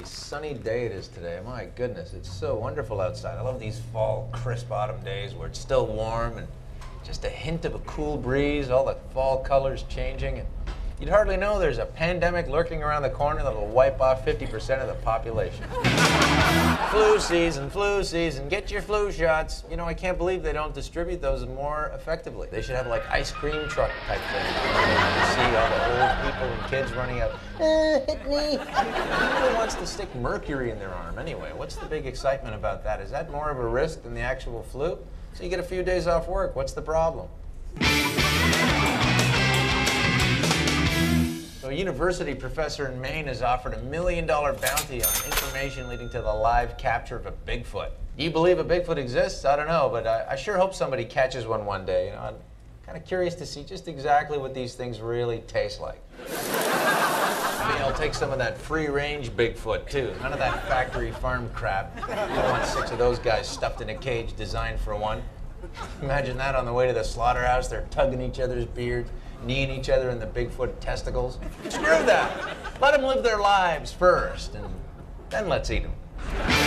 sunny day it is today. My goodness, it's so wonderful outside. I love these fall, crisp autumn days where it's still warm and just a hint of a cool breeze, all the fall colors changing. And you'd hardly know there's a pandemic lurking around the corner that'll wipe off 50% of the population. Flu season, get your flu shots. You know, I can't believe they don't distribute those more effectively. They should have like ice cream truck type thing. You see all the old people and kids running out, hit me. Who wants to stick mercury in their arm anyway? What's the big excitement about that? Is that more of a risk than the actual flu? So you get a few days off work, what's the problem? So a university professor in Maine has offered $1 million bounty on information leading to the live capture of a Bigfoot. Do you believe a Bigfoot exists? I don't know, but I sure hope somebody catches one day. You know, I'm kind of curious to see just exactly what these things really taste like. Maybe I'll take some of that free-range Bigfoot, too. None of that factory farm crap. I don't want 6 of those guys stuffed in a cage designed for one. Imagine that on the way to the slaughterhouse. They're tugging each other's beards, kneeing each other in the Bigfoot testicles. Screw that. Let them live their lives first, and then let's eat them.